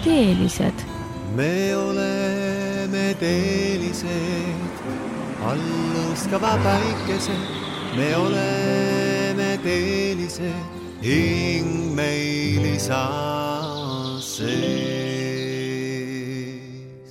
teelised. Me oleme teelised, allõskava päikesed. Me oleme teelised, hing meil isa sees.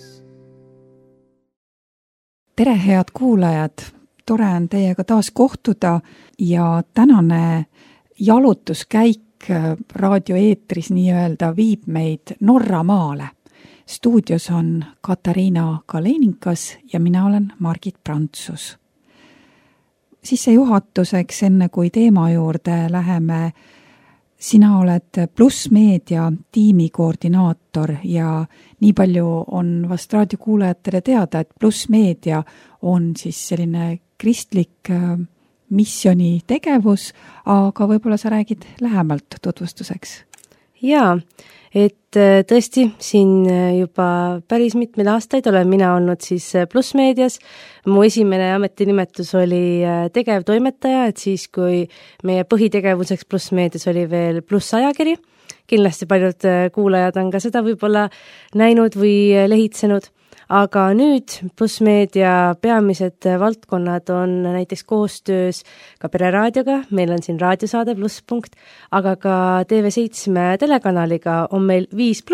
Tere, head kuulajad! Tore on teiega taas kohtuda ja tänane jalutuskäik raadioeetris nii-öelda viib meid Norra maale. Stuudios on Katariina Kaleninkas ja mina olen Margit Prantsus. Sissejuhatuseks, enne kui teema juurde läheme, sina oled Pluss Meedia tiimi koordinaator ja nii palju on vast raadiokuulajatele teada, et Pluss Meedia on siis selline kristlik missiooni tegevus, aga võib-olla sa räägid lähemalt tutvustuseks. Jaa, et tõesti siin juba päris mitmeid aastaid olen mina olnud siis Pluss Meedias. Mu esimene ametinimetus oli tegevtoimetaja, et siis kui meie põhitegevuseks Pluss Meedias oli veel Pluss ajakiri. Kindlasti paljud kuulajad on ka seda võib-olla näinud või lehitsenud. Aga nüüd Pluss Meedia peamised valdkonnad on näiteks koostöös ka Pereraadioga, meil on siin raadiosaade Pluss Punkt, aga ka TV7 telekanaliga on meil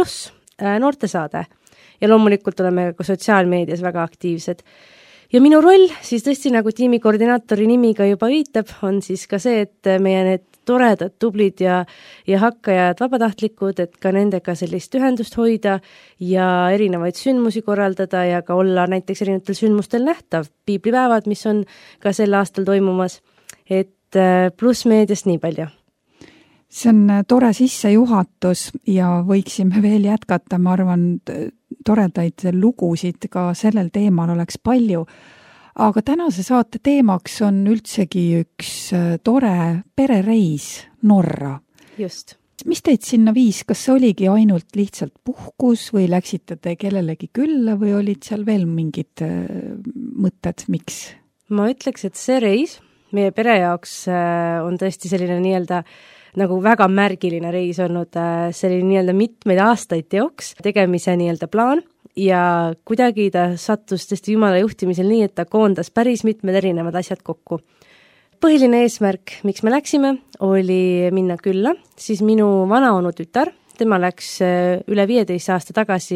5+ noortesaade ja loomulikult oleme ka sotsiaalmeedias väga aktiivsed. Ja minu roll siis tõesti nagu tiimi koordinaatori nimiga juba viitab, on siis ka see, et meie need toredad, tublid ja hakkajad vabatahtlikud, et ka nendega sellist ühendust hoida ja erinevaid sündmusi korraldada ja ka olla näiteks erinevatel sündmustel nähtav. Piiblipäevad, mis on ka sel aastal toimumas, et Pluss Meediast nii palju. See on tore sissejuhatus ja võiksime veel jätkata, ma arvan, toredaid lugusid ka sellel teemal oleks palju. Aga tänase saate teemaks on üldsegi üks tore perereis Norra. Just. Mis teid sinna viis? Kas see oligi ainult lihtsalt puhkus või läksite te kellelegi külla või olid seal veel mingid mõtted, miks? Ma ütleks, et see reis meie pere jaoks on tõesti selline nii-öelda nagu väga märgiline reis olnud, selline nii-öelda mitmeid aastaid teoks, tegemise nii-öelda plaan. Ja kuidagi ta sattus tõesti Jumala juhtimisel nii, et ta koondas päris mitmed erinevad asjad kokku. Põhiline eesmärk, miks me läksime, oli minna külla, siis minu vanaonu tütar, tema läks üle 15 aasta tagasi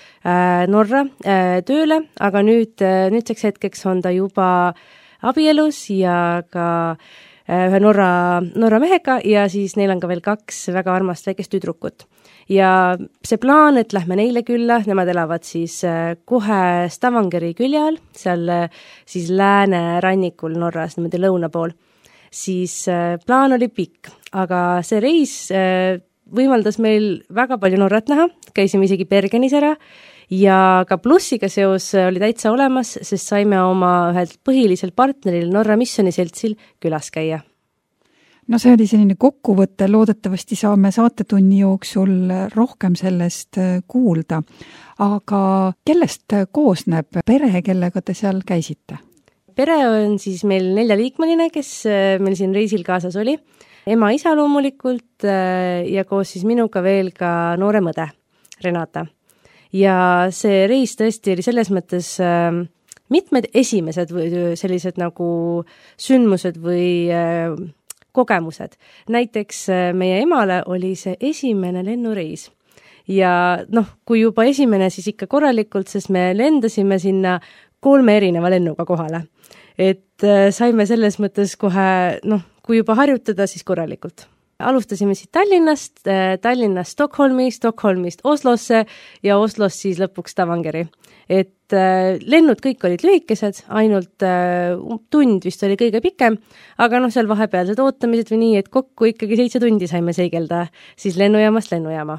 Norra tööle, aga nüüdseks hetkeks on ta juba abielus ja ka ühe Norra mehega ja siis neil on ka veel 2 väga armast väikest tüdrukut. Ja see plaan, et lähme neile külla, nemad elavad siis kohe Stavangeri külje all, seal siis lääne rannikul Norras, niimoodi lõuna pool, siis plaan oli pikk, aga see reis võimaldas meil väga palju Norrat näha, käisime isegi Bergenis ära ja ka plussiga seos oli täitsa olemas, sest saime oma ühelt põhilisel partneril Norra Missioniseltsil külas käia. No see oli selline kokkuvõte, loodetavasti saame saatetunni jooksul rohkem sellest kuulda. Aga kellest koosneb pere, kellega te seal käisite? Pere on siis meil 4-liikmeline, kes meil siin reisil kaasas oli. Ema, isa loomulikult ja koos siis minuga veel ka noorem õde, Renata. Ja see reis tõesti oli selles mõttes mitmed esimesed või sellised nagu sündmused või kogemused. Näiteks meie emale oli see esimene lennureis. Ja kui juba esimene, siis ikka korralikult, sest me lendasime sinna 3 erineva lennuga kohale. Et saime selles mõttes kohe, kui juba harjutada, siis korralikult. Alustasime siit Tallinnast Stockholmist Oslosse ja Oslost siis lõpuks Stavangeri. Et lennud kõik olid lühikesed, ainult tund vist oli kõige pikem, aga seal vahepealsed ootamised või nii, et kokku ikkagi 7 tundi saime seigelda siis lennujaamast lennujaama.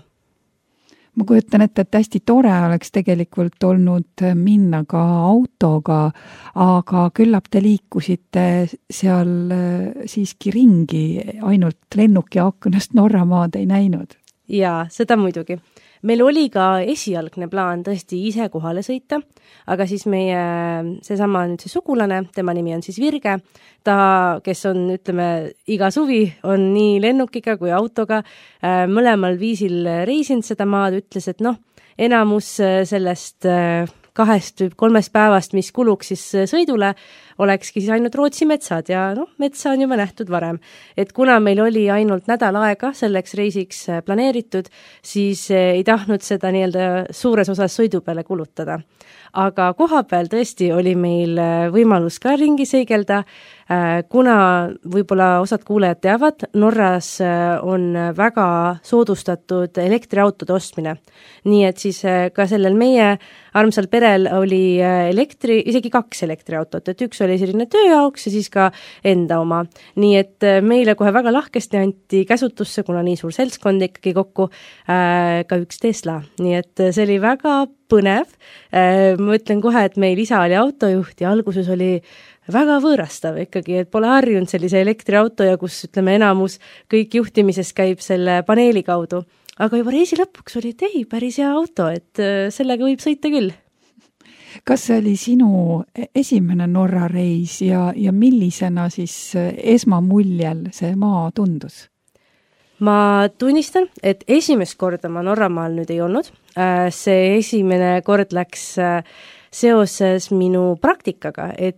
Ma kujutan ette, et hästi tore oleks tegelikult olnud minna ka autoga, aga küllap te liikusite seal siiski ringi, ainult lennuki aknast Norra maad ei näinud. Jaa, seda muidugi. meil oli ka esialgne plaan tõesti ise kohale sõita, aga siis meie seesama nüüd see sugulane, tema nimi on siis Virge, ta, kes on, ütleme, iga suvi on nii lennukiga kui autoga mõlemal viisil reisinud seda maad, ütles, et enamus sellest 2 või 3 päevast, mis kuluks siis sõidule, olekski siis ainult Rootsi metsad ja metsa on juba nähtud varem. Et kuna meil oli ainult nädal aega selleks reisiks planeeritud, siis ei tahtnud seda nii-öelda suures osas sõidu peale kulutada. Aga koha peal tõesti oli meil võimalus ka ringi seigelda, kuna võib-olla osad kuulajad teavad, Norras on väga soodustatud elektriautode ostmine. Nii et siis ka sellel meie armsal perel oli isegi 2 elektriautot, et üks oli selline tööjaoks ja siis ka enda oma. Nii et meile kohe väga lahkesti anti käsutusse, kuna nii suur seltskond ikkagi kokku, ka üks Tesla. Nii et see oli väga põnev. Ma ütlen kohe, et meil isa oli autojuht ja alguses oli väga võõrastav ikkagi, et pole harjunud sellise elektriauto ja kus, ütleme, enamus kõik juhtimises käib selle paneeli kaudu. Aga juba reisi lõpuks oli, et ei, päris hea auto, et sellega võib sõita küll. Kas see oli sinu esimene Norra reis ja millisena siis esmamuljel see maa tundus? Ma tunnistan, et esimest korda ma Norramaal nüüd ei olnud. See esimene kord läks seoses minu praktikaga, et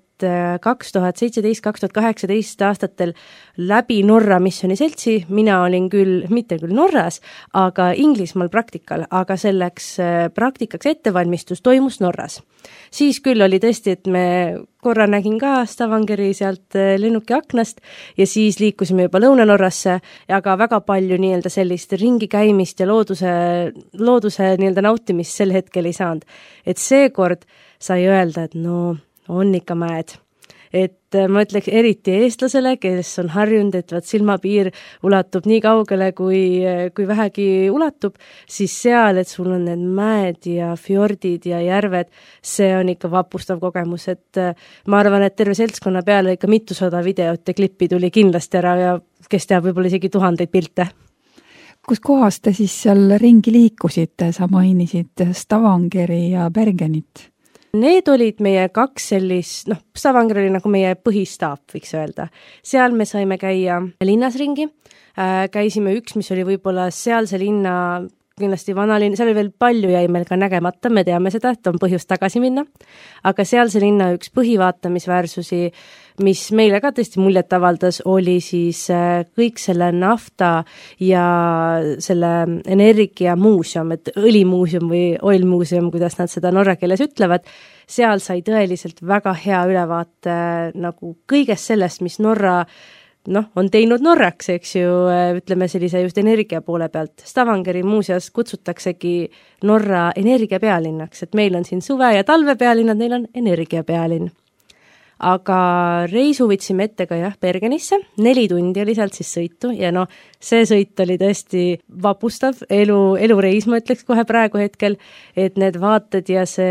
2017-2018 aastatel läbi Norra Missioni seltsi, mina olin mitte küll Norras, aga Inglismaal praktikal, aga selleks praktikaks ettevalmistus toimus Norras. Siis küll oli tõesti, et me korra nägin ka Stavangeri sealt lennuki aknast ja siis liikusime juba Lõuna-Norrasse, aga väga palju nii-öelda sellist ringi käimist ja looduse nii-öelda nautimist sel hetkel ei saanud. Et seekord sai öelda, et on ikka mäed. Et ma ütleks eriti eestlasele, kes on harjunud, et silmapiir ulatub nii kaugele, kui vähegi ulatub, siis seal, et sul on need mäed ja fjordid ja järved, see on ikka vapustav kogemus, et ma arvan, et terve seltskonna peale ikka mitusada videot ja klippi tuli kindlasti ära ja kes teab võib-olla isegi 1000 pilte. Kus kohas te siis seal ringi liikusite, sa mainisid Stavangeri ja Bergenit? Need olid meie 2 sellist, Stavanger oli nagu meie põhistaap, võiks öelda. Seal me saime käia linnas ringi, käisime üks, mis oli võib-olla sealse linna, kindlasti vanalinn, seal oli veel palju jäi meil ka nägemata, me teame seda, et on põhjust tagasi minna, aga sealse linna üks põhivaatamisväärsusi, mis meile ka tõesti muljet avaldas, oli siis kõik selle nafta ja selle energiamuuseum, et õlimuuseum või oilmuuseum, kuidas nad seda norra keeles ütlevad, seal sai tõeliselt väga hea ülevaate nagu kõigest sellest, mis Norra on teinud Norraks, eks ju, ütleme sellise just energia poole pealt. Stavangeri muuseas kutsutaksegi Norra energiapealinnaks, et meil on siin suve- ja talvepealinnad, neil on energiapealinn. Aga reisu võtsime ette ka Bergenisse, 4 tundi oli sealt siis sõitu ja see sõit oli tõesti vapustav, elureis, ma ütleks kohe praegu hetkel, et need vaated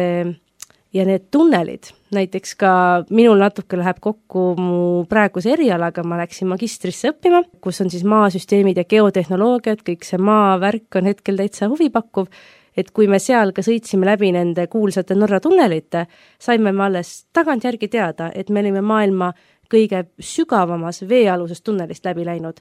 ja need tunnelid, näiteks ka minul natuke läheb kokku mu praeguse erialaga, ma läksin magistrisse õppima, kus on siis maasüsteemid ja geotehnoloogiad, kõik see maavärk on hetkel täitsa huvipakkuv, et kui me seal ka sõitsime läbi nende kuulsate Norra tunnelite, saime me alles tagantjärgi teada, et me olime maailma kõige sügavamas veealuses tunnelist läbi läinud,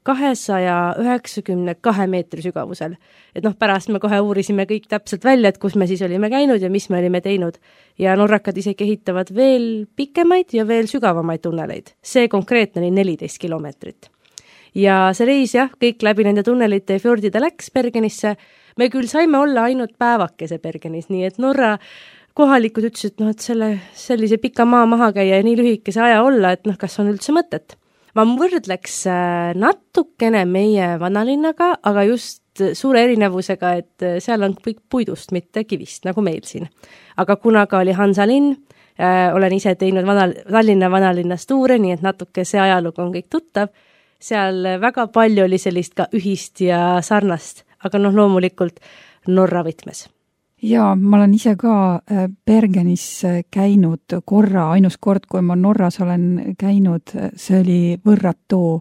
292 meetri sügavusel. Et pärast me kohe uurisime kõik täpselt välja, et kus me siis olime käinud ja mis me olime teinud. Ja norrakad isegi ehitavad veel pikemaid ja veel sügavamaid tunneleid. See konkreetne oli 14 kilomeetrit. Ja see reis kõik läbi nende tunnelite ja fjordide läks Bergenisse. Me küll saime olla ainult päevakese Bergenis, nii et Norra kohalikud ütlesid, et sellise pika maa maha käia ja nii lühikese aja olla, et kas on üldse mõtet. Ma võrdleks natukene meie vanalinnaga, aga just suure erinevusega, et seal on kõik puidust, mitte kivist, nagu meil siin. Aga kuna ka oli Hansalinn, olen ise teinud Tallinna vanalinnast tuure, nii et natuke see ajalugu on kõik tuttav, seal väga palju oli sellist ka ühist ja sarnast, aga loomulikult Norra võtmes. Ja ma olen ise ka Bergenis käinud korra, ainus kord, kui ma Norras olen käinud, see oli võrratu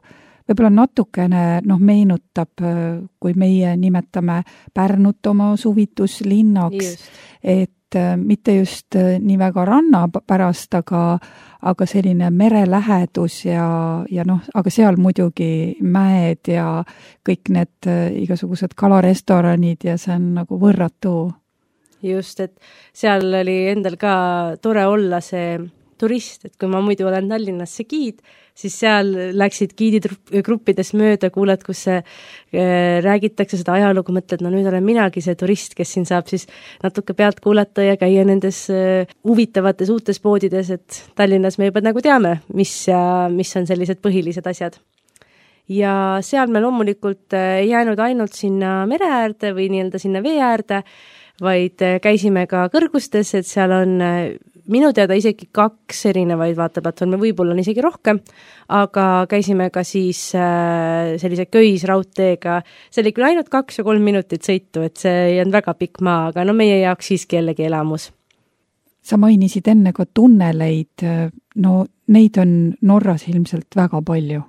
võib-olla natukene meenutab, kui meie nimetame Pärnut oma suvituslinnaks, et mitte just nii väga ranna pärast, aga selline merelähedus ja aga seal muidugi mäed ja kõik need igasugused kalarestoranid ja see on nagu võrratu. Just, et seal oli endal ka tore olla see turist, et kui ma muidu olen Tallinnasse giid, siis seal läksid giidigruppides mööda, kuulad, kus räägitakse seda ajalugu, mõtled, nüüd olen minagi see turist, kes siin saab siis natuke pealt kuulata ja käia nendes huvitavates uutes poodides, et Tallinnas me juba nagu teame, mis on sellised põhilised asjad. Ja seal me loomulikult ei jäänud ainult sinna mere äärde või nii-öelda sinna vee äärde, vaid käisime ka kõrgustes, et seal on minu teada isegi 2 erinevaid vaateplatvorme, võib-olla on isegi rohkem, aga käisime ka siis sellise köisraudteega, see oli küll ainult 2 ja 3 minutit sõitu, et see ei olnud väga pikk maa, aga meie jaoks siiski jällegi elamus. Sa mainisid enne ka tunneleid, neid on Norras ilmselt väga palju.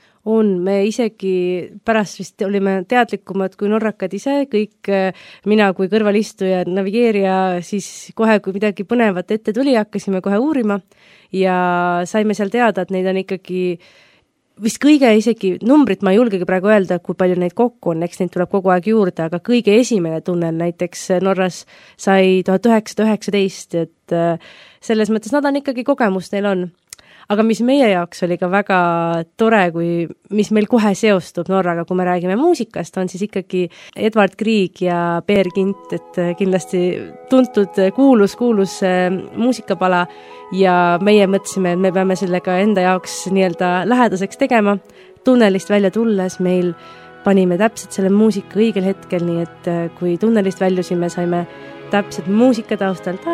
Me isegi pärast vist olime teadlikumad kui norrakad ise, kõik mina kui kõrvalistuja, navigeerija, siis kohe, kui midagi põnevat ette tuli, hakkasime kohe uurima ja saime seal teada, et neid on ikkagi vist kõige isegi, numbrit ma ei julgegi praegu öelda, kui palju neid kokku on, eks neid tuleb kogu aeg juurde, aga kõige esimene tunnel näiteks Norras sai 1919, et selles mõttes nad on ikkagi kogemus, neil on. Aga mis meie jaoks oli ka väga tore, mis meil kohe seostub Norraga, kui me räägime muusikast, on siis ikkagi Edvard Grieg ja Peer Gynt, et kindlasti tuntud kuulus muusikapala ja meie mõtlesime, et me peame sellega enda jaoks nii-öelda lähedaseks tegema. Tunnelist välja tulles meil panime täpselt selle muusika õigel hetkel, nii et kui tunnelist väljusime, saime täpselt muusika taustal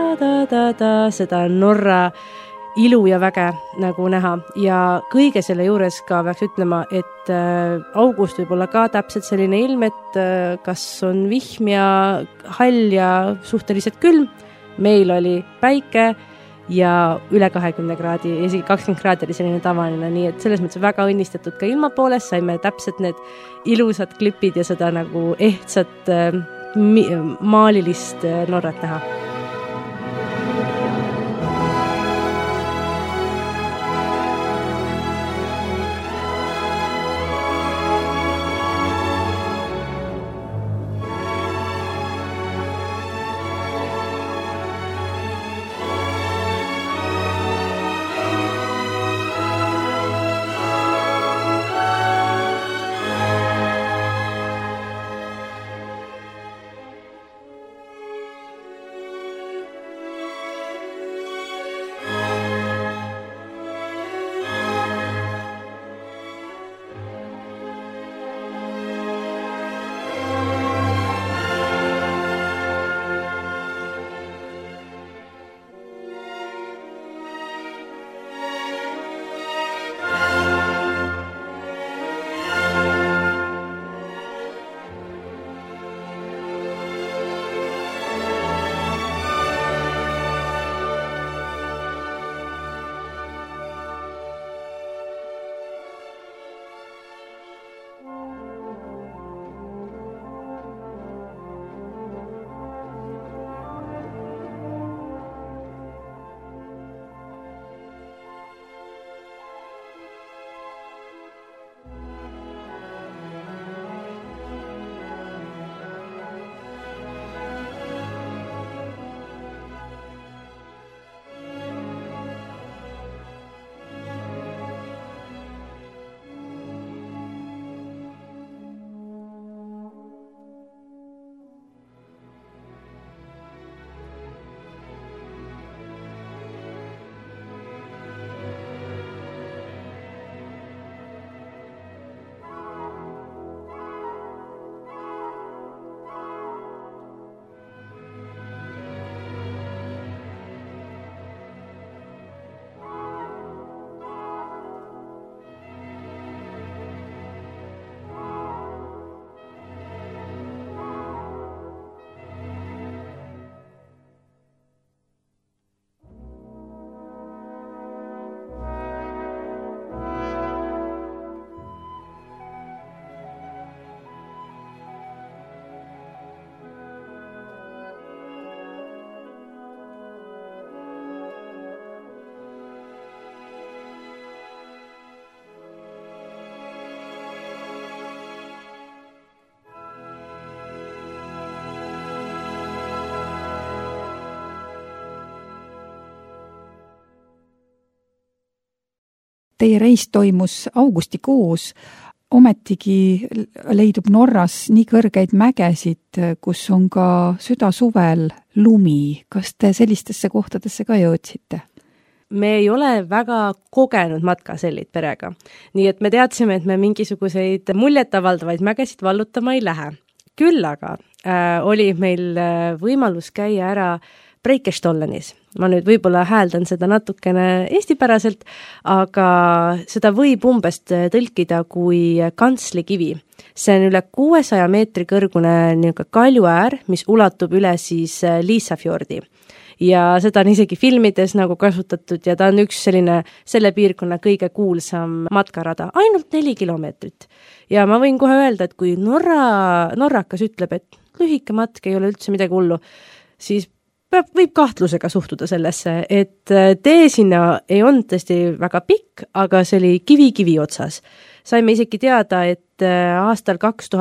seda Norra ilu ja väge nagu näha ja kõige selle juures ka peaks ütlema, et august võib olla ka täpselt selline ilm, et kas on vihm ja hall ja suhteliselt külm. Meil oli päike ja üle 20 kraadi, isegi 20 kraadi oli selline tavaline, nii et selles mõttes väga õnnistatud ka ilma poolest, saime täpselt need ilusad klipid ja seda nagu ehtsat maalilist Norrat näha. teie reis toimus augustikuus, ometigi leidub Norras nii kõrgeid mägesid, kus on ka südasuvel lumi. Kas te sellistesse kohtadesse ka jõudsite? Me ei ole väga kogenud matkasellid perega. Nii et me teadsime, et me mingisuguseid muljetavaldavaid mägesid vallutama ei lähe. Küll aga oli meil võimalus käia ära Breikestollenis. Ma nüüd võib-olla hääldan seda natukene eestipäraselt, aga seda võib umbes tõlkida kui kantslikivi. See on üle 600 meetri kõrgune kaljuäär, mis ulatub üle siis Liisafjordi. Ja seda on isegi filmides nagu kasutatud ja ta on üks selle piirkonna kõige kuulsam matkarada, ainult 4 kilomeetrit. Ja ma võin kohe öelda, et kui norrakas ütleb, et lühike matk ei ole üldse midagi hullu, siis võib kahtlusega suhtuda sellesse, et tee sinna ei olnud tõesti väga pikk, aga see oli kivi otsas. Saime isegi teada, et aastal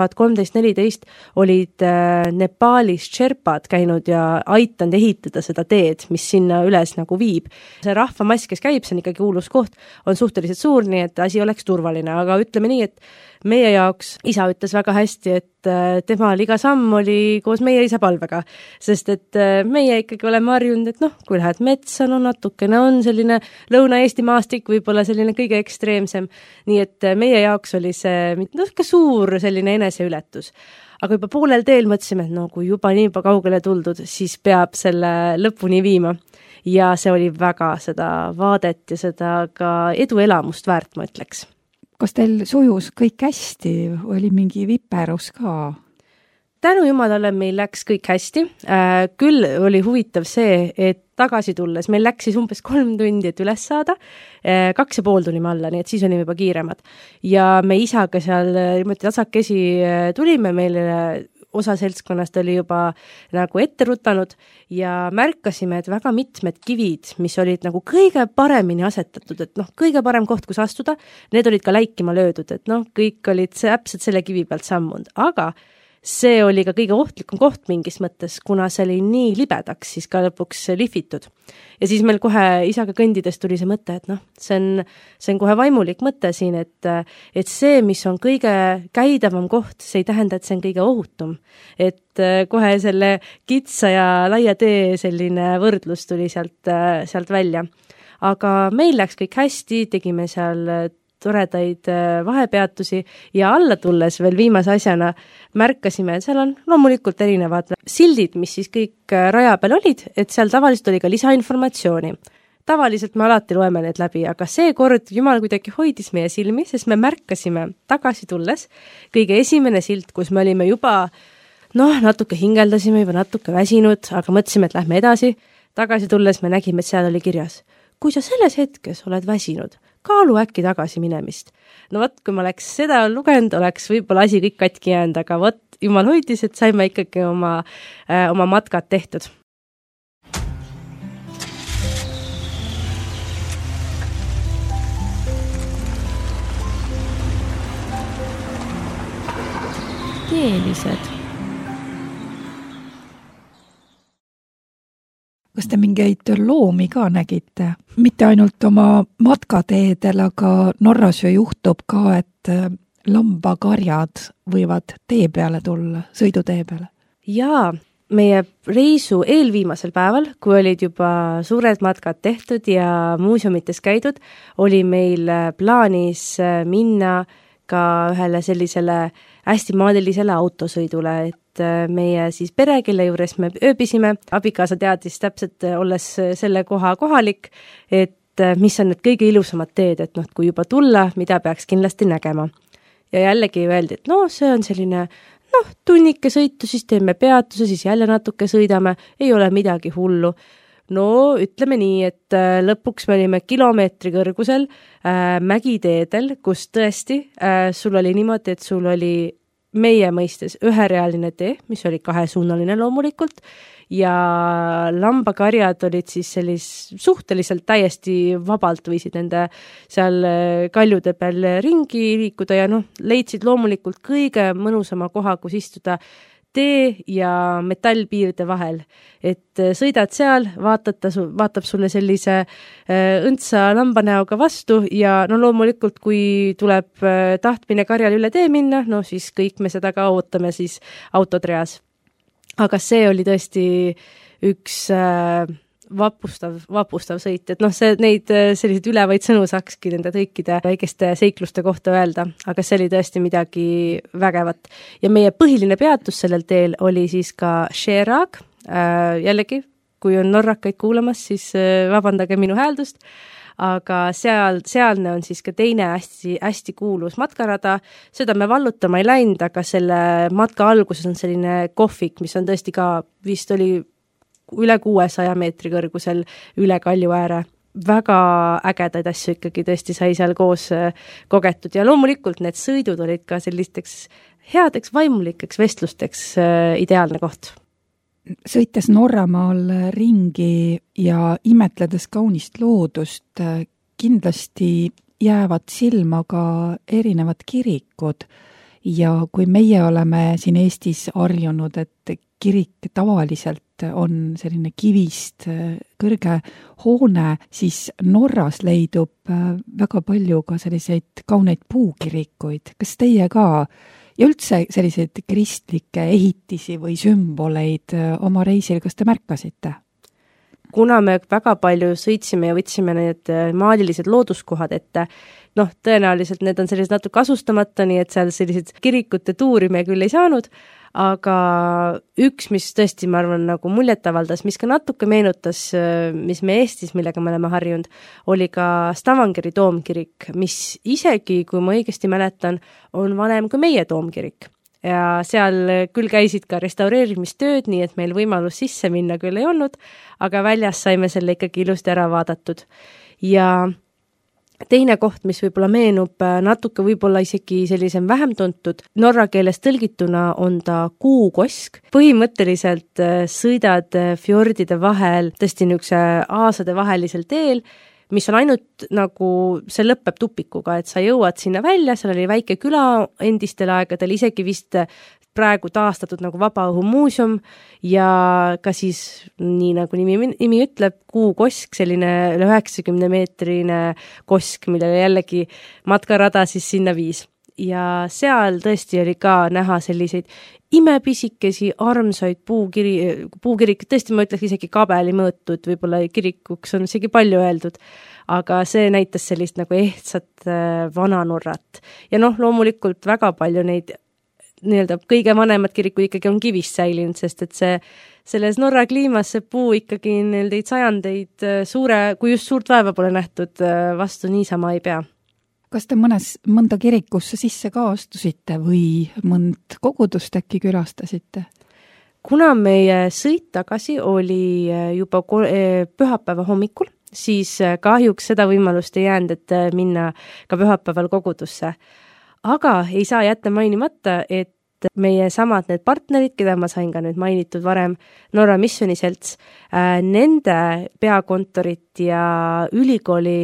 2013-14 olid Nepaalis Sherpad käinud ja aitanud ehitada seda teed, mis sinna üles nagu viib. See rahvamass, kes käib, see on ikkagi kuulus koht, on suhteliselt suur, nii et asi oleks turvaline, aga ütleme nii, et meie jaoks isa ütles väga hästi, et temal iga samm oli koos meie isa palvega, sest et meie ikkagi oleme harjunud, et kui lähed metsa, natukene on selline Lõuna-Eesti maastik võib-olla selline kõige ekstreemsem, nii et meie jaoks oli see ka suur selline eneseületus. Aga juba poolel teel mõtlesime, et kui juba nii kaugele tuldud, siis peab selle lõpuni viima. Ja see oli väga seda vaadet ja seda ka eduelamust väärt, ma ütleks. Kas teil sujus kõik hästi? Oli mingi viperus ka? Tänu jumalale meil läks kõik hästi. Küll oli huvitav see, et tagasi tulles meil läks siis umbes 3 tundi, et üles saada. 2,5 tulime alla, nii et siis olime juba kiiremad. Ja me isaga seal tasakesi tulime, meil osa seltskonnast oli juba nagu ette rutanud ja märkasime, et väga mitmed kivid, mis olid nagu kõige paremini asetatud, et kõige parem koht, kus astuda, need olid ka läikima löödud, et kõik olid täpselt selle kivi pealt sammunud, aga see oli ka kõige ohtlikum koht mingis mõttes, kuna see oli nii libedaks siis ka lõpuks lihvitud. Ja siis meil kohe isaga kõndides tuli see mõte, et see on kohe vaimulik mõte siin, et see, mis on kõige käidavam koht, see ei tähenda, et see on kõige ohutum. Et kohe selle kitsa ja laia tee selline võrdlus tuli sealt välja. Aga meil läks kõik hästi, tegime seal toredaid vahepeatusi ja alla tulles veel viimase asjana märkasime, et seal on loomulikult erinevad sildid, mis siis kõik raja peal olid, et seal tavaliselt oli ka lisainformatsiooni. Tavaliselt me alati loeme need läbi, aga seekord jumal kuidagi hoidis meie silmi, sest me märkasime tagasi tulles kõige esimene silt, kus me olime juba, natuke hingeldasime, juba natuke väsinud, aga mõtlesime, et lähme edasi. Tagasi tulles me nägime, et seal oli kirjas, kui sa selles hetkes oled väsinud, kaalu äkki tagasi minemist. Kui ma oleks seda lugenud, oleks võib-olla asi kõik katki jäänud, aga jumal hoidis, et saime ikkagi oma matkad tehtud. Teelised. Kas te mingeid loomi ka nägite? Mitte ainult oma matkateedel, aga Norras ju juhtub ka, et lambakarjad võivad tee peale tulla, sõidutee peale. Jaa, meie reisu eelviimasel päeval, kui olid juba suured matkad tehtud ja muuseumites käidud, oli meil plaanis minna ka ühele sellisele hästi maadilisele autosõidule, et meie siis pere, kelle juures me ööbisime, abikaasa teadis täpselt, olles selle koha kohalik, et mis on need kõige ilusamad teed, et kui juba tulla, mida peaks kindlasti nägema. Ja jällegi öeldi, et see on selline, tunnike sõitu, siis teeme peatuse, siis jälle natuke sõidame, ei ole midagi hullu. Ütleme nii, et lõpuks me olime kilomeetri kõrgusel mägiteedel, kus tõesti sul oli niimoodi, et sul oli meie mõistes üherealine tee, mis oli 2-suunaline loomulikult, ja lambakarjad olid siis suhteliselt täiesti vabalt võisid nende seal kaljude peal ringi liikuda ja leidsid loomulikult kõige mõnusama koha, kus istuda tee ja metallpiirde vahel. Et sõidad seal, vaatab sulle sellise õndsa lambanäoga vastu ja no loomulikult, kui tuleb tahtmine karjal üle tee minna, no siis kõik me seda ka ootame siis autotreas. Aga see oli tõesti üks vapustav sõit, et noh, neid selliseid ülevaid sõnu saakski nende kõikide väikeste seikluste kohta öelda, aga see oli tõesti midagi vägevat. Ja meie põhiline peatus sellel teel oli siis ka Skjerag, jällegi, kui on norrakaid kuulamas, siis vabandage minu hääldust, aga sealne on siis ka teine hästi kuulus matkarada, seda me vallutama ei läinud, aga selle matka alguses on selline kohvik, mis on tõesti ka vist oli üle 600 meetri kõrgusel üle Kalju ääre. Väga ägedaid asju ikkagi tõesti sai seal koos kogetud ja loomulikult need sõidud olid ka sellisteks headeks vaimulikeks vestlusteks ideaalne koht. Sõites Norramaal ringi ja imetledes kaunist loodust, kindlasti jäävad silma ka erinevad kirikud ja kui meie oleme siin Eestis harjunud, et kirik tavaliselt on selline kivist kõrge hoone, siis Norras leidub väga palju ka selliseid kauneid puukirikuid. Kas teie ka ja üldse selliseid kristlikke ehitisi või sümboleid oma reisil, kas te märkasite? Kuna me väga palju sõitsime ja võtsime need maalilised looduskohad ette, noh, tõenäoliselt need on sellised natuke asustamata, nii et seal sellised kirikute tuuri me küll ei saanud, aga üks, mis tõesti, ma arvan, nagu muljet avaldas, mis ka natuke meenutas, mis me Eestis, millega me oleme harjunud, oli ka Stavangeri toomkirik, mis isegi, kui ma õigesti mäletan, on vanem kui meie toomkirik. Ja seal küll käisid ka restaureerimistööd, nii et meil võimalus sisse minna küll ei olnud, aga väljas saime selle ikkagi ilusti ära vaadatud. Ja teine koht, mis võib-olla meenub natuke võib-olla isegi sellisem vähem tuntud, norra keeles tõlgituna on ta kuukosk. Põhimõtteliselt sõidad fjordide vahel tõesti niisuguse aasade vahelisel teel, mis on ainult nagu, see lõpeb tupikuga, et sa jõuad sinna välja, seal oli väike küla endistel aegadel, isegi vist praegu taastatud nagu vabaõhumuuseum ja ka siis, nii nagu nimi ütleb, kuukosk, selline 90-meetrine kosk, millele jällegi matkarada siis sinna viis. Ja seal tõesti oli ka näha selliseid imepisikesi, armsaid puukirik, tõesti ma ütleks isegi kabeli mõõtud, võib-olla kirikuks on isegi palju öeldud, aga see näitas sellist nagu ehtsat vananorrat. Ja noh, loomulikult väga palju neid nii-öelda kõige vanemad kirikud ikkagi on kivist säilinud, sest et selles Norra kliimas see puu ikkagi neid sajandeid kui just suurt vaeva pole nähtud, vastu niisama ei pea. Kas te mõnda kirikusse sisse ka astusite või mõnd kogudust äkki külastasite? Kuna meie sõit tagasi oli juba pühapäeva hommikul, siis kahjuks seda võimalust ei jäänud, et minna ka pühapäeval kogudusse. Aga ei saa jätta mainimata, et meie samad need partnerid, keda ma sain ka nüüd mainitud varem, Norra Missioniselts, nende peakontorit ja ülikooli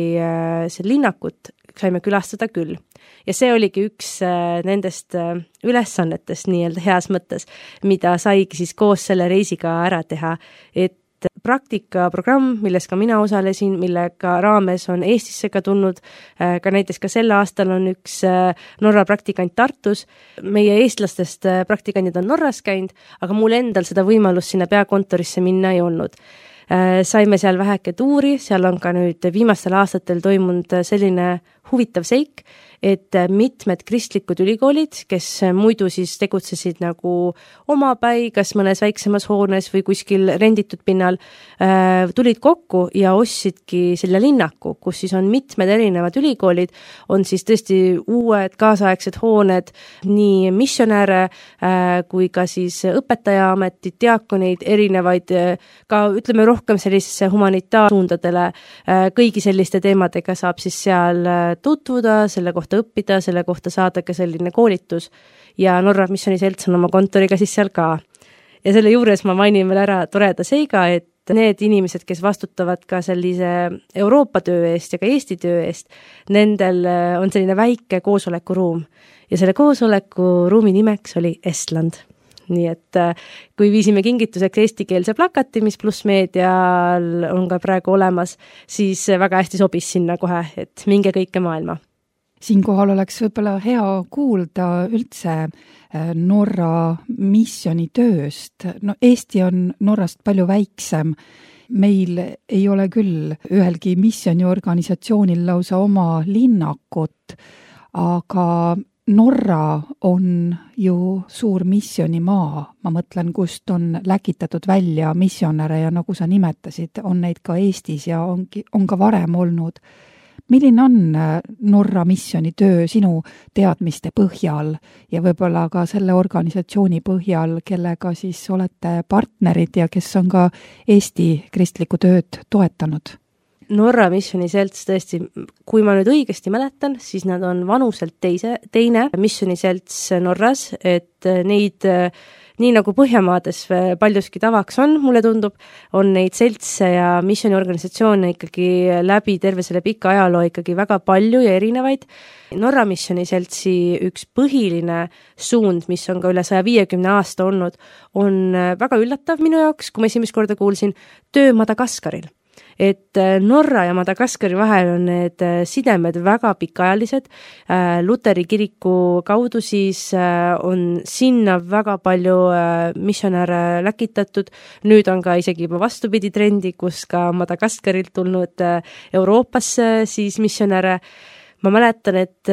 linnakut saime külastada küll. Ja see oligi üks nendest ülesannetest nii-öelda heas mõttes, mida saigi siis koos selle reisiga ära teha, et praktikaprogramm, milles ka mina osalesin, millega raames on Eestisse ka tulnud, ka näiteks ka sel aastal on üks Norra praktikant Tartus. Meie eestlastest praktikandid on Norras käinud, aga mul endal seda võimalust sinna peakontorisse minna ei olnud. Saime seal väheke tuuri, seal on ka nüüd viimastel aastatel toimunud selline huvitav seik, et mitmed kristlikud ülikoolid, kes muidu siis tegutsesid nagu omapäi, kas mõnes väiksemas hoones või kuskil renditud pinnal, tulid kokku ja ostsidki selle linnaku, kus siis on mitmed erinevad ülikoolid, on siis tõesti uued kaasaegsed hooned, nii missionääre kui ka siis õpetajaametid, diakoneid, erinevaid, ka ütleme rohkem sellisesse humanitaarsuundadele, kõigi selliste teemadega saab siis seal tutvuda, selle kohta õppida, selle kohta saada ka selline koolitus ja Norra Missioniselts on oma kontoriga siis seal ka. Ja selle juures ma mainin veel ära toreda seiga, et need inimesed, kes vastutavad ka sellise Euroopa töö eest ja ka Eesti töö eest, nendel on selline väike koosolekuruum ja selle koosolekuruumi nimeks oli Estland. nii et kui viisime kingituseks eestikeelse plakati, mis Pluss Meedial on ka praegu olemas, siis väga hästi sobis sinna kohe, et minge kõike maailma. Siinkohal oleks võib-olla hea kuulda üldse Norra missiooni tööst. No Eesti on Norrast palju väiksem. Meil ei ole küll ühelgi missiooniorganisatsioonil lausa oma linnakut, aga Norra on ju suur missionimaa. Ma mõtlen, kust on läkitatud välja missionäre ja nagu sa nimetasid, on neid ka Eestis ja on ka varem olnud. Milline on Norra missiooni töö sinu teadmiste põhjal ja võib-olla ka selle organisatsiooni põhjal, kellega siis olete partnerid ja kes on ka Eesti kristlikku tööd toetanud? Norra missiooni selts tõesti, kui ma nüüd õigesti mäletan, siis nad on vanuselt teine missiooni selts Norras, et neid, nii nagu Põhjamaades paljuski tavaks on, mulle tundub, on neid seltse ja missiooniorganisatsioone ikkagi läbi terve selle pika ajaloo ikkagi väga palju ja erinevaid. Norra missiooni seltsi üks põhiline suund, mis on ka üle 150 aasta olnud, on väga üllatav minu jaoks, kui ma esimest korda kuulsin, töö Madagaskaril. Et Norra ja Madagaskari vahel on need sidemed väga pikaajalised. Luteri kiriku kaudu siis on sinna väga palju missionäre läkitatud. Nüüd on ka isegi juba vastupidi trendi, kus ka Madagaskarilt tulnud Euroopasse siis missionäre. Ma mäletan, et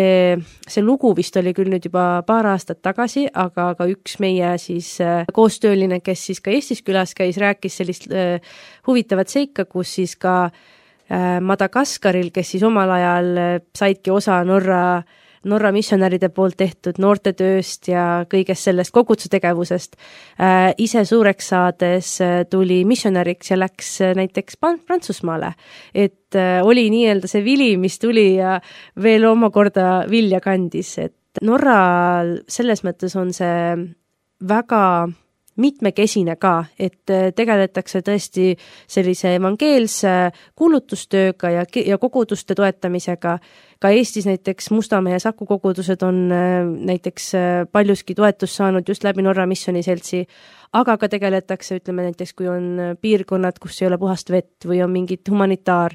see lugu vist oli küll nüüd juba paar aastat tagasi, aga üks meie siis koostööline, kes siis ka Eestis külas käis, rääkis sellist huvitavat seika, kus siis ka Madagaskaril, kes siis omal ajal saidki osa Norra missionäride poolt tehtud noortetööst ja kõigest sellest kogudustegevusest, ise suureks saades tuli missionäriks ja läks näiteks Prantsusmaale. Et oli nii-öelda see vili, mis tuli ja veel omakorda vilja kandis. Et Norra selles mõttes on see väga mitmekesine ka, et tegeletakse tõesti sellise evangeelse kuulutustööga ja koguduste toetamisega. Ka Eestis näiteks Mustamäe ja Saku kogudused on näiteks paljuski toetust saanud just läbi Norra missiooni seltsi, aga ka tegeletakse, ütleme näiteks, kui on piirkonnad, kus ei ole puhast vett või on mingid humanitaar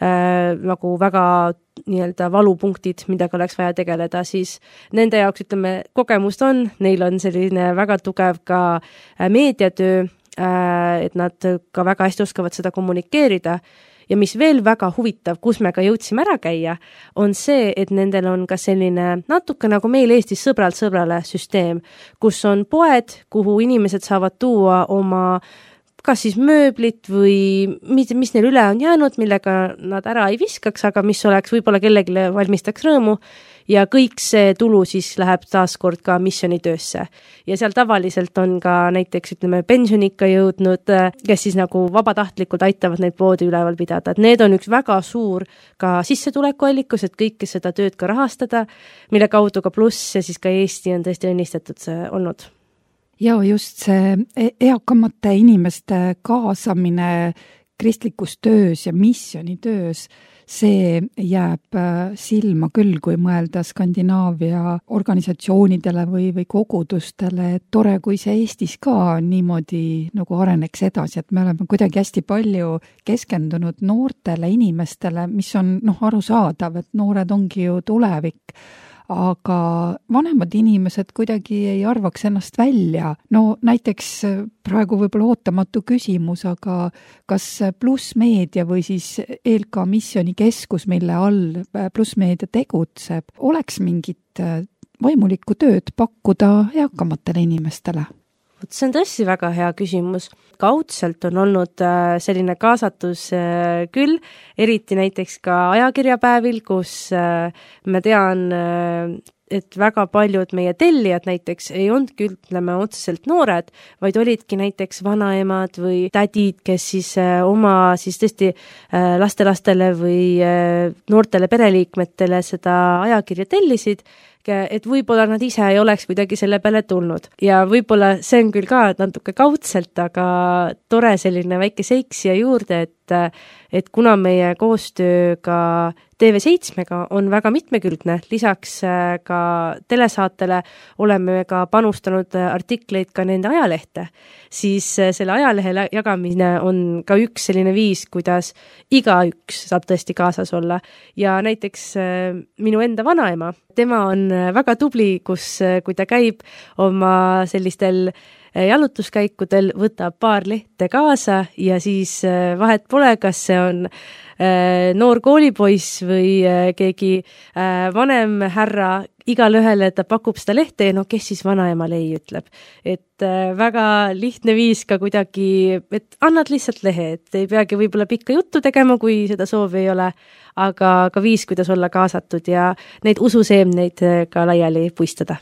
nagu väga nii-öelda valupunktid, midagi oleks vaja tegeleda, siis nende jaoks, ütleme, kogemust on, neil on selline väga tugev ka meediatöö, et nad ka väga hästi oskavad seda kommunikeerida. Ja mis veel väga huvitav, kus me ka jõudsime ära käia, on see, et nendel on ka selline natuke nagu meil Eestis sõbralt sõbrale süsteem, kus on poed, kuhu inimesed saavad tuua oma kas siis mööblit või mis neil üle on jäänud, millega nad ära ei viskaks, aga mis oleks võib-olla kellelegi valmistaks rõõmu ja kõik see tulu siis läheb taaskord ka missionitöösse. Ja seal tavaliselt on ka näiteks, ütleme, pensionikka jõudnud, kes siis nagu vabatahtlikult aitavad neid poodi üleval pidada. Et need on üks väga suur ka sissetulekuallikus, et kõike seda tööd ka rahastada, mille kaudu ka Pluss ja siis ka Eesti on tõesti õnnistatud olnud. Ja just see eakamate inimeste kaasamine kristlikus töös ja missionitöös, see jääb silma küll, kui mõelda Skandinaavia organisatsioonidele või kogudustele. Tore, kui see Eestis ka niimoodi nagu areneks edasi, et me oleme kuidagi hästi palju keskendunud noortele inimestele, mis on arusaadav, et noored ongi ju tulevik. Aga vanemad inimesed kuidagi ei arvaks ennast välja. No näiteks praegu võib-olla ootamatu küsimus, aga kas Pluss Meedia või siis ELK missioonikeskus, mille all Pluss Meedia tegutseb, oleks mingit vaimulikku tööd pakkuda eakamatele inimestele? See on tõesti väga hea küsimus. Kaudselt on olnud selline kaasatus küll, eriti näiteks ka ajakirjapäevil, kus ma tean, et väga paljud meie tellijad näiteks ei olnudki, ütleme, otseselt noored, vaid olidki näiteks vanaemad või tädid, kes siis oma siis tõesti lastelastele või noortele pereliikmetele seda ajakirja tellisid, et võib-olla nad ise ei oleks kuidagi selle peale tulnud. Ja võib-olla see on küll ka natuke kaudselt, aga tore selline väike seik siia juurde, et kuna meie koostöö ka TV7-ga on väga mitmekülgne, lisaks ka telesaatele oleme ka panustanud artikleid ka nende ajalehte, siis selle ajalehe jagamine on ka üks selline viis, kuidas igaüks saab tõesti kaasas olla. Ja näiteks minu enda vanaema, tema on väga tubli, kui ta käib oma sellistel jalutuskäikudel, võtab paar lehte kaasa ja siis vahet pole, kas see on noor koolipoiss või keegi vanem härra, igale ühele ta pakub seda lehte ja kes siis vanaemale ei ütleb. Et väga lihtne viis ka kuidagi, et annad lihtsalt lehe, et ei peagi võib-olla pikka juttu tegema, kui seda soovi ei ole, aga ka viis, kuidas olla kaasatud ja neid ususeemneid ka laiali puistada.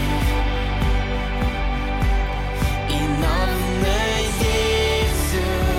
I navnet Jesus.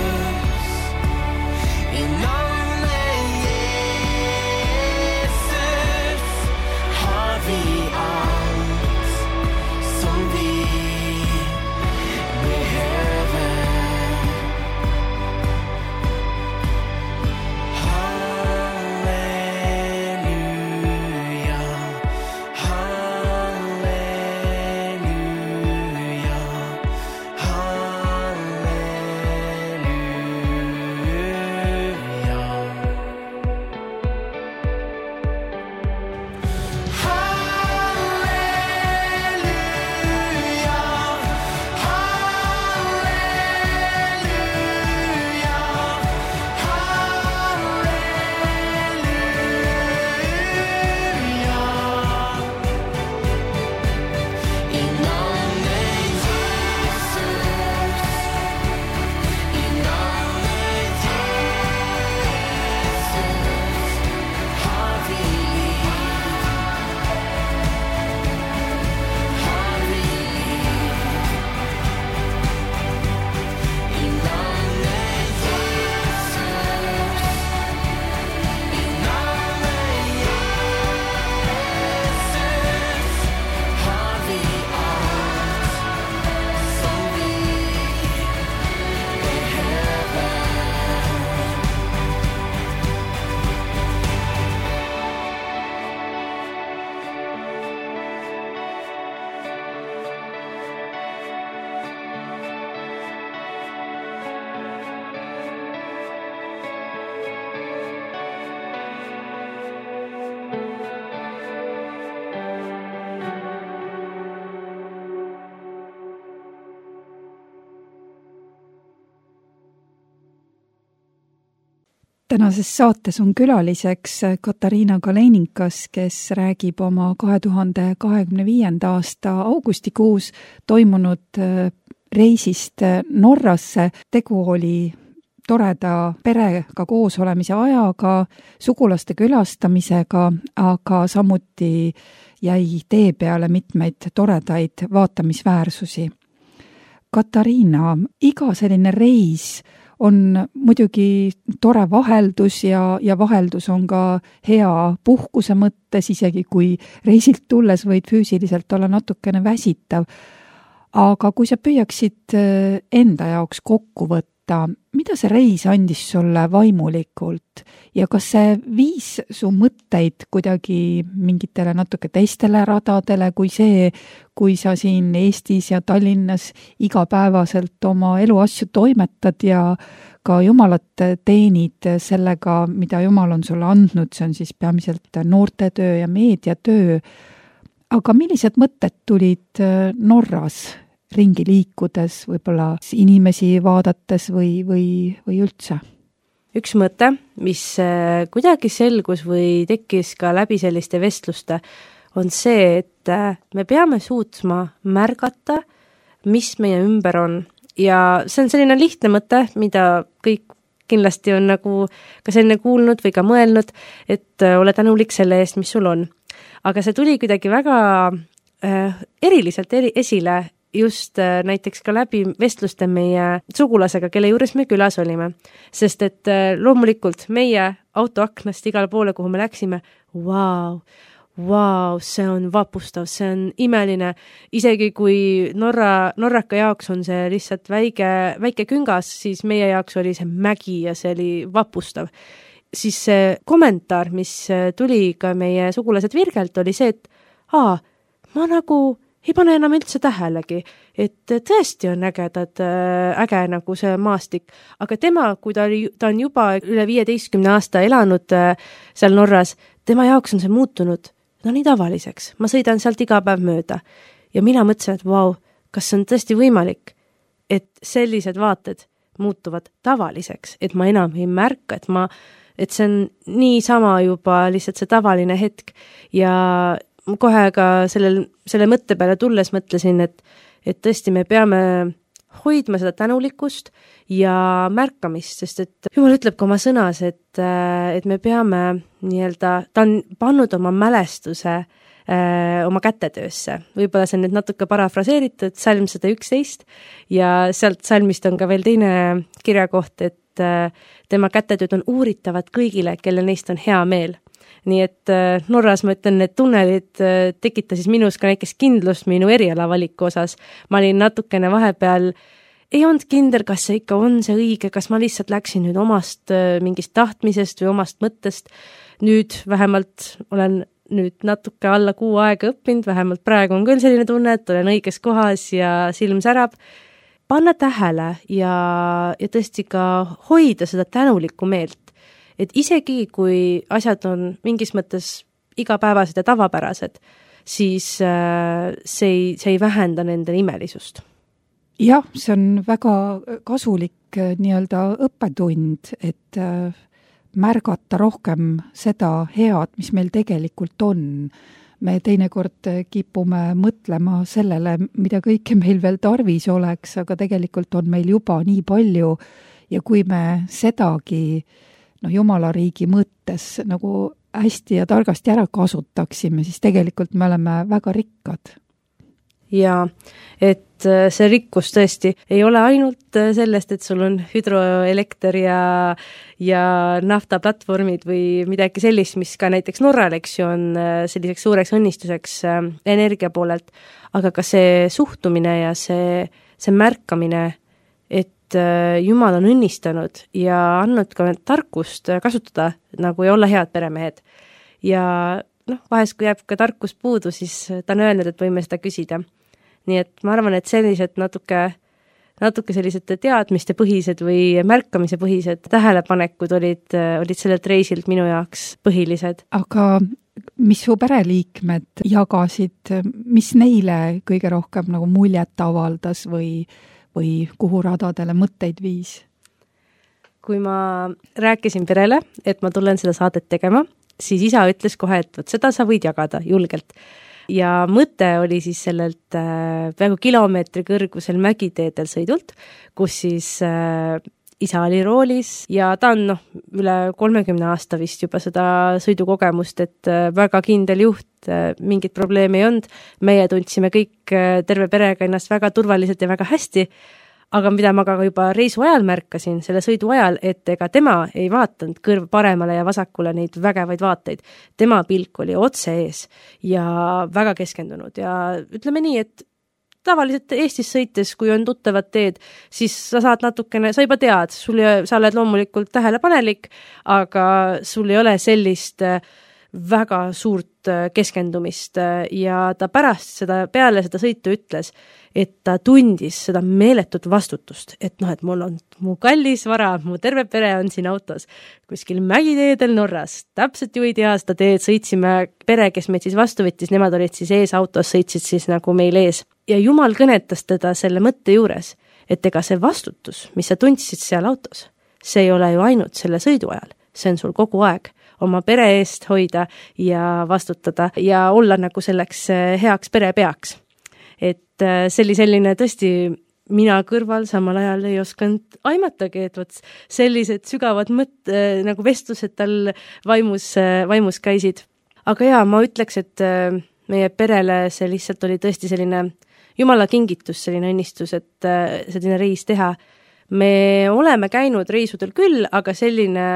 tänases saates on külaliseks Katariina Kaleninkas, kes räägib oma 2025. aasta augustikuus toimunud reisist Norrasse. Tegu oli toreda perega koos olemise ajaga, sugulaste külastamisega, aga samuti jäi tee peale mitmeid toredaid vaatamisväärsusi. Katariina, iga selline reis on muidugi tore vaheldus ja vaheldus on ka hea puhkuse mõttes, isegi kui reisilt tulles võid füüsiliselt olla natukene väsitav. Aga kui sa püüaksid enda jaoks kokku võtta, mida see reis andis sulle vaimulikult ja kas see viis su mõtteid kuidagi mingitele natuke teistele radadele kui see, kui sa siin Eestis ja Tallinnas igapäevaselt oma eluasju toimetad ja ka Jumalat teenid sellega, mida Jumal on sulle andnud, see on siis peamiselt noortetöö ja meediatöö. Aga millised mõtted tulid Norras ringi liikudes, võib-olla inimesi vaadates või üldse? Üks mõte, mis kuidagi selgus või tekkis ka läbi selliste vestluste, on see, et me peame suutma märgata, mis meie ümber on. Ja see on selline lihtne mõte, mida kõik kindlasti on nagu kas enne kuulnud või ka mõelnud, et ole tänulik selle eest, mis sul on. Aga see tuli kuidagi väga eriliselt esile just näiteks ka läbi vestluste meie sugulasega, kelle juures me külas olime. Sest et loomulikult meie autoaknast igale poole, kuhu me läksime, vau, see on vapustav, see on imeline. Isegi kui Norraka jaoks on see lihtsalt väike küngas, siis meie jaoks oli see mägi ja see oli vapustav. Siis see kommentaar, mis tuli ka meie sugulased Virgelt, oli see, et ma nagu ei pane enam üldse tähelegi, et tõesti on äge nagu see maastik, aga tema, kui ta on juba üle 15 aasta elanud seal Norras, tema jaoks on see muutunud nii tavaliseks. Ma sõidan sealt iga päev mööda ja mina mõtlesin, et vau, kas see on tõesti võimalik, et sellised vaated muutuvad tavaliseks, et ma enam ei märka, et see on niisama juba lihtsalt see tavaline hetk ja kohe ka selle mõtte peale tulles mõtlesin, et tõesti me peame hoidma seda tänulikkust ja märkamist, sest et Jumal ütleb ka oma sõnas, et me peame ta on pannud oma mälestuse oma kätetöösse. Võib-olla see on nüüd natuke parafraseeritud, salm 111 ja sealt salmist on ka veel teine kirjakoht, et tema kätetööd on uuritavad kõigile, kelle neist on hea meel. Nii et Norras ma ütlen, need tunnelid tekitasid minus ka näiteks kindlust minu erialavaliku osas. Ma olin natukene vahepeal, ei olnud kindel, kas see ikka on see õige, kas ma lihtsalt läksin nüüd omast mingist tahtmisest või omast mõttest. Nüüd vähemalt olen nüüd natuke alla 6 aega õppinud, vähemalt praegu on küll selline tunne, et olen õiges kohas ja silm särab. Panna tähele ja tõesti ka hoida seda tänulikku meelt. Et isegi kui asjad on mingis mõttes igapäevased ja tavapärased, siis see ei vähenda nende imelisust. Jah, see on väga kasulik õppetund, et märgata rohkem seda head, mis meil tegelikult on. Me teinekord kipume mõtlema sellele, mida kõike meil veel tarvis oleks, aga tegelikult on meil juba nii palju ja kui me sedagi Jumala riigi mõttes nagu hästi ja targasti ära kasutaksime, siis tegelikult me oleme väga rikkad. Ja et see rikkus tõesti ei ole ainult sellest, et sul on hüdroelekter ja naftaplatvormid või midagi sellist, mis ka näiteks Norral, eks ju, on selliseks suureks õnnistuseks energia poolelt, aga ka see suhtumine ja see märkamine, et Jumal on õnnistanud ja andnud ka tarkust kasutada nagu ja olla head peremehed. Ja vahest, kui jääb ka tarkust puudu, siis ta on öelnud, et võime seda küsida. Nii et ma arvan, et sellised natuke sellised teadmistepõhised või märkamise põhised tähelepanekud olid sellelt reisilt minu jaoks põhilised. Aga mis su pereliikmed jagasid, mis neile kõige rohkem nagu muljet avaldas või kuhu radadele mõtteid viis? kui ma rääkisin perele, et ma tulen seda saadet tegema, siis isa ütles kohe, et võt seda sa võid jagada julgelt. Ja mõte oli siis sellelt peaaegu kilomeetri kõrgusel mägiteedel sõidult, kus siis isa oli roolis ja ta on üle 30 aasta vist juba seda sõidukogemust, et väga kindel juht, mingit probleemi ei olnud. Meie tundsime kõik terve perega ennast väga turvaliselt ja väga hästi, aga mida ma ka juba reisu ajal märkasin, selle sõidu ajal, et ega tema ei vaatanud kõrv paremale ja vasakule neid vägevaid vaateid. Tema pilk oli otse ees ja väga keskendunud ja ütleme nii, et tavaliselt Eestis sõites, kui on tuttavad teed, siis sa saad natukene, sa juba tead, sa oled loomulikult tähelepanelik, aga sul ei ole sellist väga suurt keskendumist ja ta peale seda sõitu ütles, et ta tundis seda meeletut vastutust, et et mul on mu kallis vara, mu terve pere on siin autos, kuskil mägiteedel Norras, täpselt ju ei tea seda teed, sõitsime pere, kes meid siis vastu võttis, nemad olid siis ees autos, sõitsid siis nagu meil ees. Ja Jumal kõnetas teda selle mõtte juures, et ega see vastutus, mis sa tundsid seal autos, see ei ole ju ainult selle sõidu ajal, see on sul kogu aeg oma pere eest hoida ja vastutada ja olla nagu selleks heaks perepeaks. Et see oli selline tõesti mina kõrval samal ajal ei osanud aimatagi, et võt sellised sügavad nagu vestlused tal vaimus käisid. Aga jaa, ma ütleks, et meie perele see lihtsalt oli tõesti selline Jumala kingitus, selline õnnistus, et selline reis teha. Me oleme käinud reisudel küll, aga selline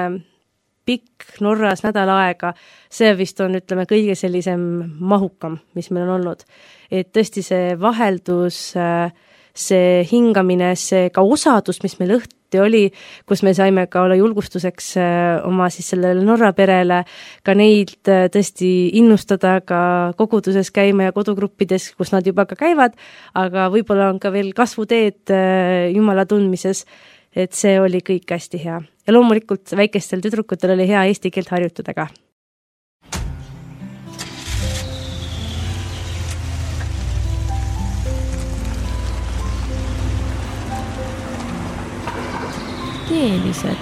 pikk Norras nädal aega, see vist on, ütleme, kõige sellisem mahukam, mis meil on olnud. Et tõesti see vaheldus, see hingamine, see ka osadus, mis meil õhti oli, kus me saime ka olla julgustuseks oma siis sellele Norra perele, ka neid tõesti innustada ka koguduses käima ja kodugruppides, kus nad juba ka käivad, aga võib-olla on ka veel kasvuteed Jumala tundmises, et see oli kõik hästi hea. Ja loomulikult väikestel tüdrukutel oli hea eesti keelt harjutada ka. Keelised.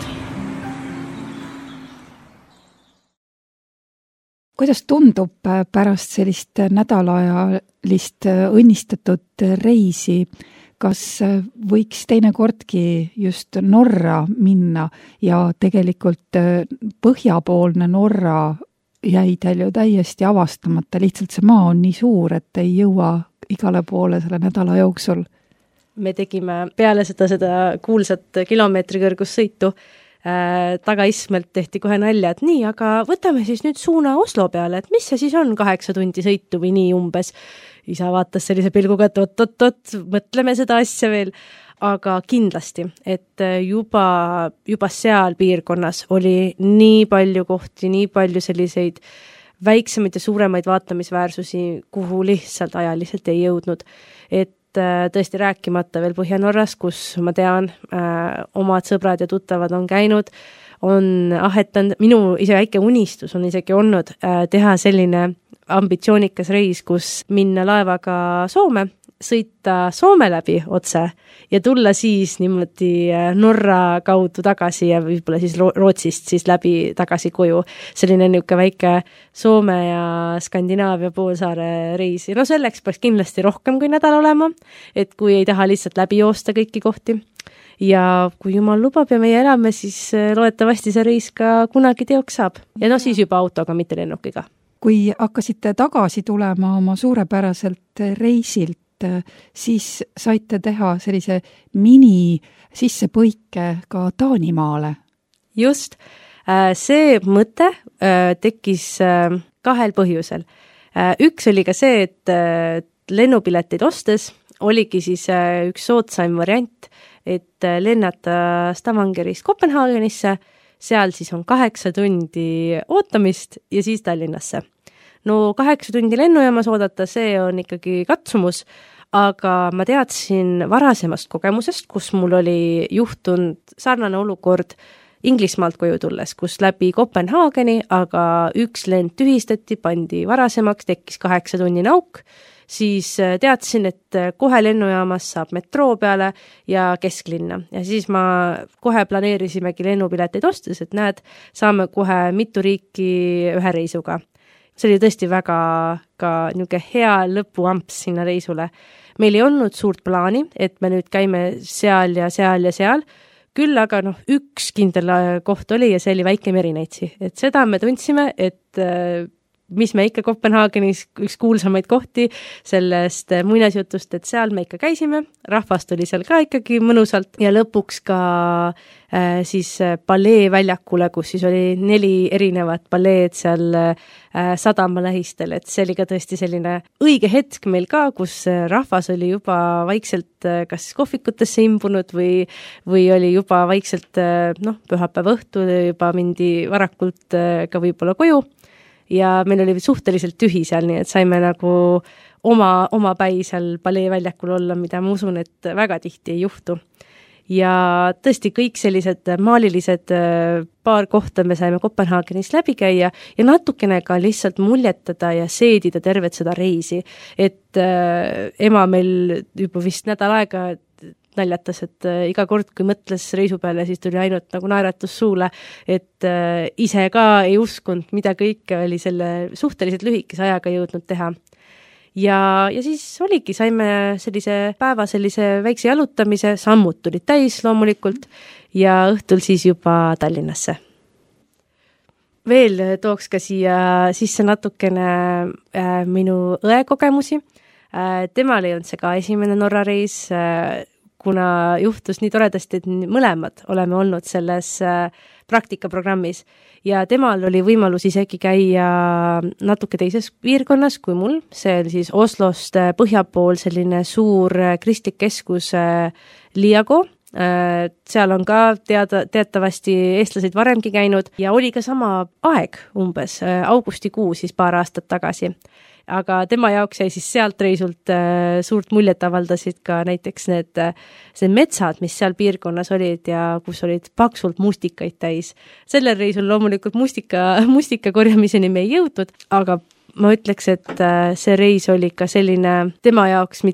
Kuidas tundub pärast sellist nädalajalist õnnistatud reisi, kas võiks teinekordki just Norra minna ja tegelikult põhjapoolne Norra jäi teil ju täiesti avastamata, lihtsalt see maa on nii suur, et ei jõua igale poole selle nädala jooksul. Me tegime peale seda kuulsat kilomeetri kõrgust sõitu, tagaistmelt tehti kohe nalja, et nii, aga võtame siis nüüd suuna Oslo peale, et mis see siis on 8 tundi sõitu või nii umbes. Isa vaatas sellise pilguga, et oot, mõtleme seda asja veel, aga kindlasti, et juba seal piirkonnas oli nii palju kohti, nii palju selliseid väiksemaid ja suuremaid vaatamisväärsusi, kuhu lihtsalt ajaliselt ei jõudnud, et tõesti rääkimata veel Põhja-Norras, kus ma tean, omad sõbrad ja tuttavad on käinud, on ahetanud, minu ise väike unistus on isegi olnud teha selline ambitsioonikas reis, kus minna laevaga Soome, sõita Soome läbi otse ja tulla siis niimoodi Norra kaudu tagasi ja võib-olla siis Rootsist siis läbi tagasi koju. Selline niisugune väike Soome ja Skandinaavia poolsaare reis. Ja selleks peaks kindlasti rohkem kui nädal olema, et kui ei taha lihtsalt läbi joosta kõiki kohti. Ja kui Jumal lubab ja meie elame, siis loodetavasti see reis ka kunagi teoks saab. Ja siis juba autoga, mitte lennukiga. Kui hakkasite tagasi tulema oma suurepäraselt reisilt, siis saite teha sellise mini sissepõike ka Taanimaale. Just. See mõte tekkis 2 põhjusel. Üks oli ka see, et lennupileteid ostes oligi siis üks soodsaim variant, et lennata Stavangerist Kopenhaagenisse, seal siis on 8 tundi ootamist ja siis Tallinnasse. No 8 tundi lennujaamas oodata, see on ikkagi katsumus, aga ma teadsin varasemast kogemusest, kus mul oli juhtunud sarnane olukord Inglismaalt koju tulles, kus läbi Kopenhaageni, aga üks lend tühistati, pandi varasemaks, tekkis 8 tunnine auk siis teadsin, et kohe lennujaamas saab metroo peale ja kesklinna. Ja siis ma kohe planeerisimegi lennupileteid ostes, et näed, saame kohe mitu riiki ühe reisuga. See oli tõesti väga ka niisugune hea lõpuamps sinna reisule. Meil ei olnud suurt plaani, et me nüüd käime seal ja seal ja seal, küll aga üks kindel koht oli ja see oli väike Merineitsi. Et seda me tundsime, et mis me ikka Kopenhaagenis üks kuulsamaid kohti sellest muinasjutust, et seal me ikka käisime, rahvast oli seal ka ikkagi mõnusalt ja lõpuks ka siis ballee väljakule, kus siis oli 4 erinevat balleed seal sadama lähistel, et see oli ka tõesti selline õige hetk meil ka, kus rahvas oli juba vaikselt kas kohvikutesse imbunud või oli juba vaikselt pühapäeva õhtul juba mindi varakult ka võib-olla koju. Ja meil oli suhteliselt tühi seal, nii et saime nagu oma päi seal ballee väljakul olla, mida ma usun, et väga tihti ei juhtu. Ja tõesti kõik sellised maalilised paar kohta me saime Kopenhaagenis läbi käia ja natukene ka lihtsalt muljetada ja seedida tervet seda reisi. Et ema meil juba vist nädal aega naljatas, et iga kord, kui mõtles reisu peale, siis tuli ainult nagu naeratus suule, et ise ka ei uskunud, mida kõike oli selle suhteliselt lühikese ajaga jõudnud teha. Ja siis oligi, saime sellise päeva sellise väikse jalutamise, sammud tulid täis loomulikult ja õhtul siis juba Tallinnasse. Veel tooks ka siia sisse natukene minu õe kogemusi. Temal ei olnud see ka esimene Norra reis, kuna juhtus nii toredasti, et mõlemad oleme olnud selles praktikaprogrammis ja temal oli võimalus isegi käia natuke teises piirkonnas kui mul. See oli siis Oslost põhja pool selline suur kristlik keskus Liago. Seal on ka teatavasti eestlased varemgi käinud ja oli ka sama aeg umbes augustikuu siis paar aastat tagasi. Aga tema jaoks jäi siis sealt reisult suurt muljet avaldasid ka näiteks need metsad, mis seal piirkonnas olid ja kus olid paksult mustikaid täis. Sellel reisul loomulikult mustika korjamiseni me ei jõudnud, aga ma ütleks, et see reis oli ka selline tema jaoks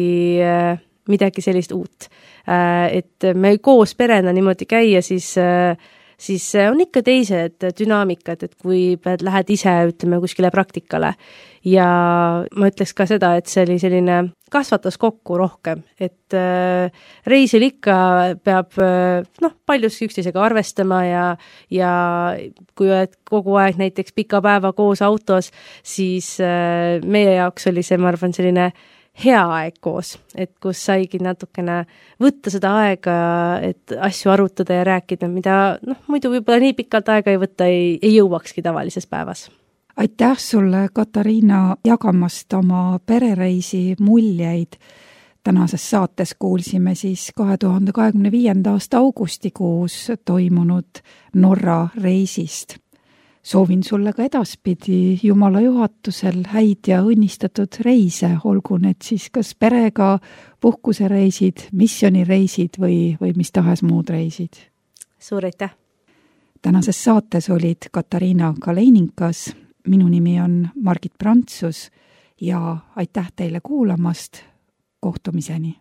midagi sellist uut. Et me koos perena niimoodi käia, siis on ikka teised dünaamikad, et kui lähed ise, ütleme, kuskile praktikale. Ja ma ütleks ka seda, et see oli selline kasvatas kokku rohkem, et reisil ikka peab paljuski üksteisega arvestama ja kui oled kogu aeg näiteks pika päeva koos autos, siis meie jaoks oli see, ma arvan, selline hea aeg koos, et kus saigi natukene võtta seda aega, et asju arutada ja rääkida, mida muidu võib-olla nii pikalt aega ei võtta, ei jõuakski tavalises päevas. Aitäh sulle, Katariina, jagamast oma perereisi muljeid. Tänases saates kuulsime siis 2025. aasta augustikuus toimunud Norra reisist. Soovin sulle ka edaspidi Jumala juhatusel häid ja õnnistatud reise, olgu need siis kas perega puhkusereisid, missionireisid või mis tahes muud reisid. Suur aitäh! Tänases saates olid Katariina Kaleininkas, minu nimi on Margit Prantsus ja aitäh teile kuulamast, kohtumiseni!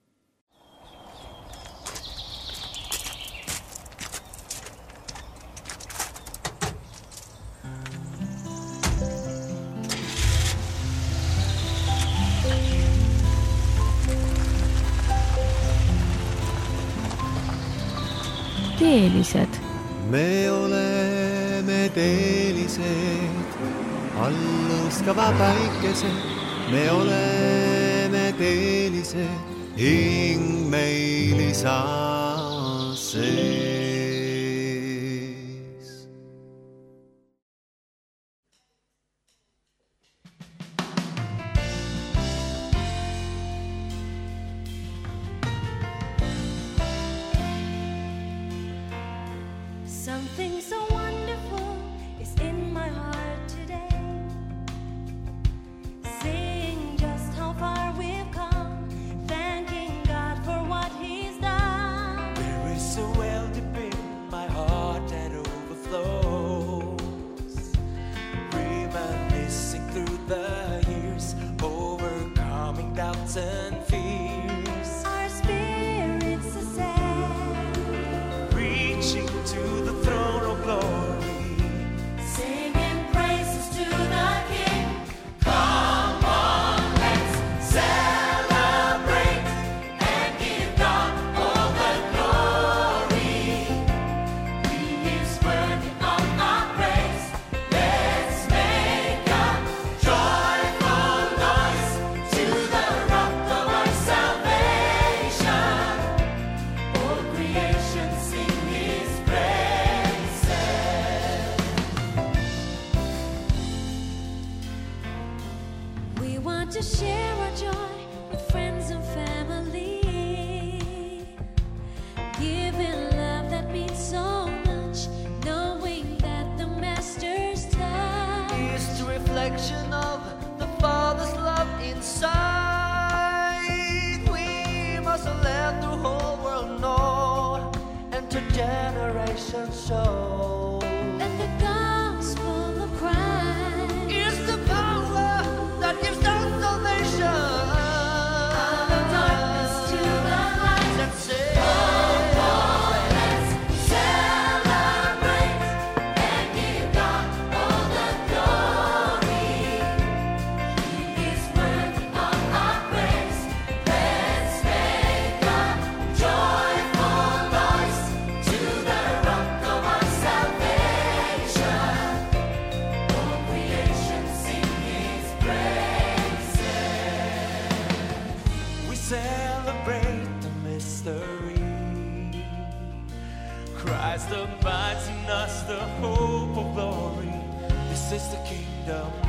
Teelised. Me oleme teelised, alluskava päikesed. Me oleme teelised, hing meil isa sees. Something so wonderful is in my heart today, saying just how far we've come, thanking God for what He's done. There is a well-deep We want to share our joy with friends and family, giving love that means so much, knowing that the Master's touch is the reflection of the Father's love inside. We must let the whole world know, and to generations show that the gospel of Christ is the power that gives us salvation. out of darkness to the light. Let's say, Let's celebrate and give God all the glory. He is worthy of our praise. Let's make a joyful noise to the rock of our salvation. All creation sing His praises. we celebrate the mystery. Christ abides in us, the hope of glory. This is the kingdom